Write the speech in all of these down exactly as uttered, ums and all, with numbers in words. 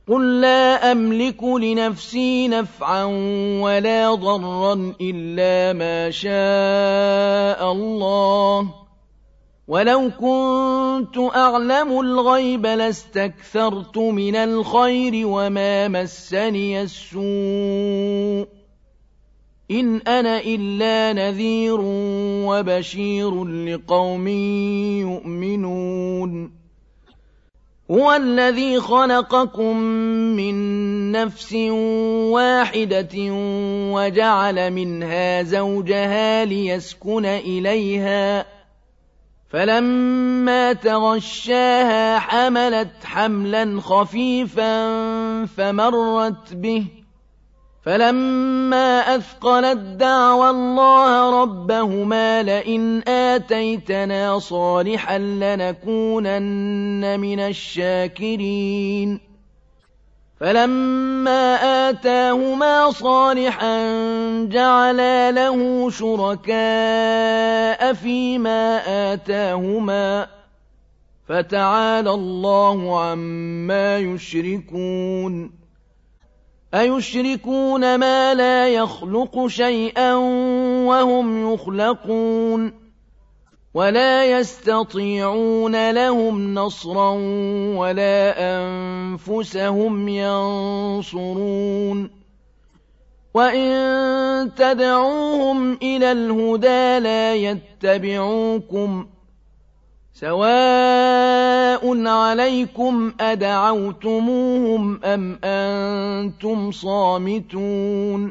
قل لا أملك لنفسي نفعا ولا ضرا إلا ما شاء الله، ولو كنت أعلم الغيب لاستكثرت من الخير وما مسني السوء، إن أنا إلا نذير وبشير لقوم يؤمنون. هو الذي خلقكم من نفس واحدة وجعل منها زوجها ليسكن إليها، فلما تغشاها حملت حملا خفيفا فمرت به، فلما أثقلت دعوى الله ربهما لئن آتيتنا صالحا لنكونن من الشاكرين. فلما آتاهما صالحا جعلا له شركاء فيما آتاهما، فتعالى الله عما يشركون. أيشركون ما لا يخلق شيئا وهم يخلقون، ولا يستطيعون لهم نصرا ولا أنفسهم ينصرون. وإن تدعوهم إلى الهدى لا يتبعوكم، سواء عليكم أدعوتموهم أم أنتم صامتون.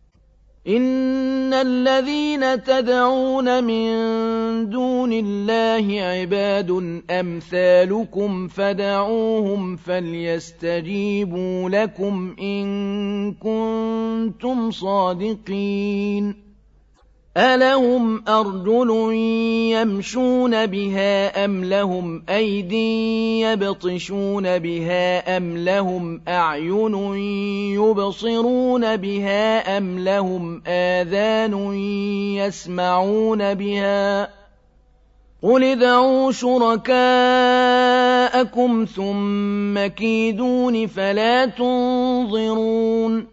إن الذين تدعون من دون الله عباد أمثالكم فدعوهم فليستجيبوا لكم إن كنتم صادقين. ألهم أرجل يمشون بها أم لهم أيد يبطشون بها أم لهم أعين يبصرون بها أم لهم آذان يسمعون بها؟ قل ادعوا شركاءكم ثم كيدون فلا تنظرون.